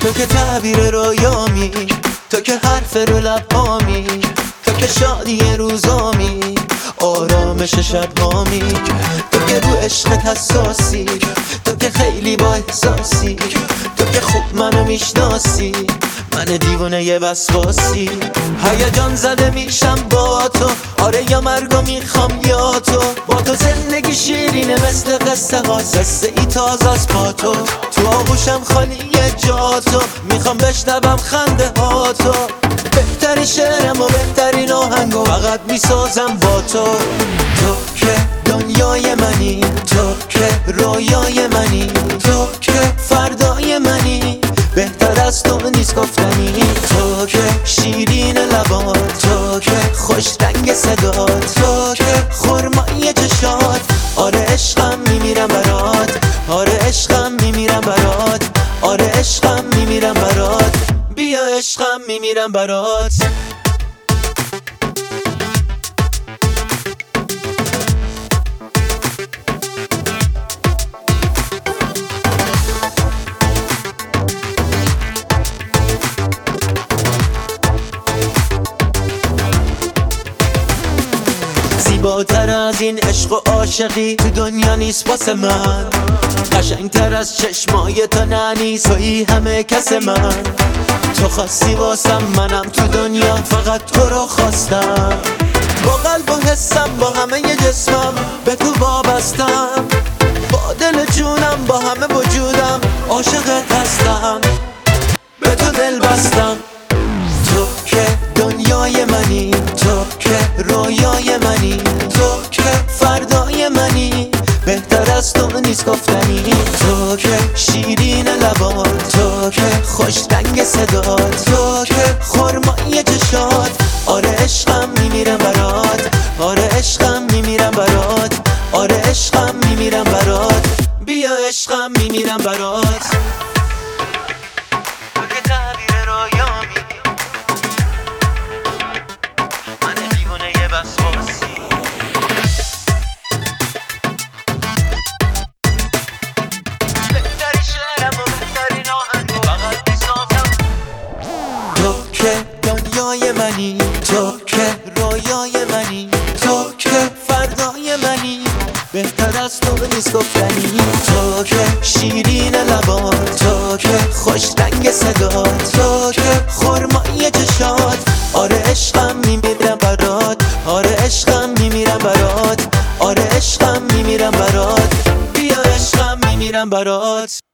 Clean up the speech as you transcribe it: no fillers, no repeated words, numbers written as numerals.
تو که تعبیر رویامی، تو که حرف رو لبهامی، تو که شادی روزامی، آرامش شبهامی، تو که رو عشقت حساسی، تو که خیلی با احساسی، تو که خوب منو میشناسی، من دیوونه یه وسواسی. هیجان زده میشم با تو، آره یا مرگو میخوام یا تو، با تو زندگی شیرینه مثل قصه ها، قصه ای تازه از پا تو آغوشم خالی جا تو، میخوام بشنوم خنده ها تو، بهترین شعرم و بهترین آهنگو فقط میسازم با تو. تو که دنیای منی، تو که رویای منی، تو که فردای منی، بهتر از تو نیست گفتنی. تو که شیرین لبات، تو که خوش رنگ صدات، تو که خرمای چشات، آره عشقم میمیرم برات، آره عشقم میمیرم برات، آره عشقم میمیرم برات، بیا عشقم میمیرم برات. زیباتر از این عشق و عاشقی تو دنیا نیست واسه من، قشنگتر از چشمای تو نه نیست تویی همه کس من. تو خواستی واسم، منم تو دنیا فقط تو رو خواستم، با قلب و حسم با همه جسمم به تو وابستم، با دل جونم با همه وجودم عاشقت هستم، به تو دل بستم. تو که دنیای منی، تو که رویای منی، تو که فردای منی، بهتر از تو نیست گفتنی. تو که شیرین لبات، تو که خوش رنگ صدات، تو که خرمای چشات، آره عشقم میمیرم برات، آره عشقم میمیرم برات، آره عشقم میمیرم برات، بیا عشقم میمیرم برات. تو که دنیای منی، تو که رویای منی، تو که فردای منی، بهتر از تو نیست گفتنی. تو که شیرین لبات، تو که خوش رنگ صدات، تو که خرمای چشات، آره عشقم میمیرم برات، آره عشقم میمیرم برات، آره عشقم میمیرم برات، بیا عشقم میمیرم برات.